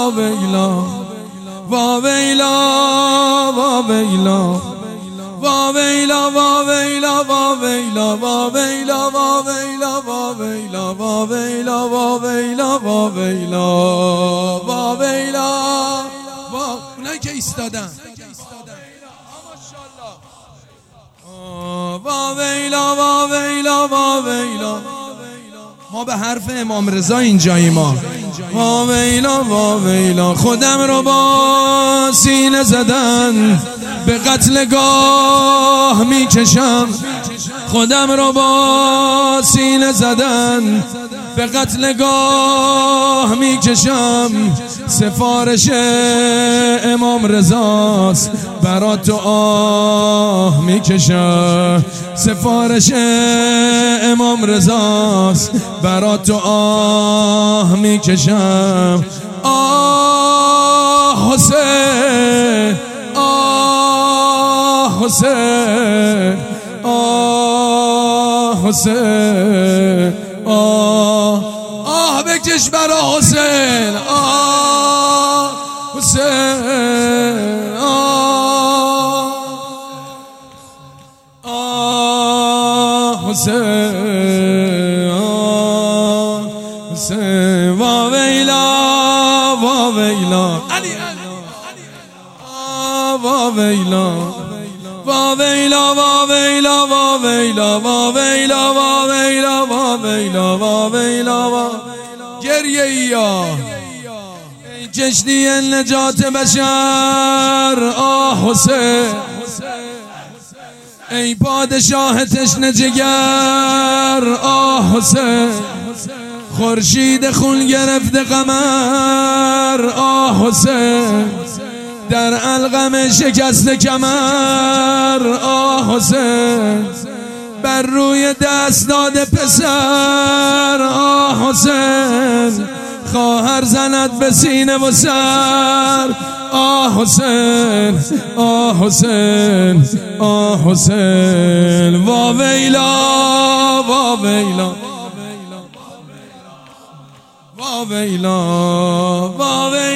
ویلا وا ویلا وا ویلا وا ویلا وا ویلا وا ویلا وا ویلا وا ویلا وا ویلا وا ویلا وا ویلا وا ویلا وا ویلا اونایی که ایستادن وا ویلا وا ویلا وا ویلا ما به حرف امام رضا اینجایی ما وا ویلا وا ویلا خودم رو با سینه زدن به قتلگاه میکشم خودم رو با سینه زدن به قتلگاه میکشم سفارش امام رضاست برا تو آه میکشم سفارش امام رضاست برا تو آه میکشم آه حسین آه حسین آه حسین آه بکش برا حسین آه حسین آه حسین حسین وا ویلا وا ویلا علی وا ویلا وا ویلا وا ویلا وا ویلا وا ویلا وا ویلا وا ویلا وا ویلا گریه یا ای کشتی نجات بشر آه حسین ای پادشاه تشنه جگر آه حسین خورشید خون گرفته قمر آه حسین در علقم شکست کمر آه حسین بر روی دست داده پسر آه حسین خواهر زند به سینه و سر آه حسین آه حسین آه حسین وا ویلا وا ویلا وا ویلا وا ویلا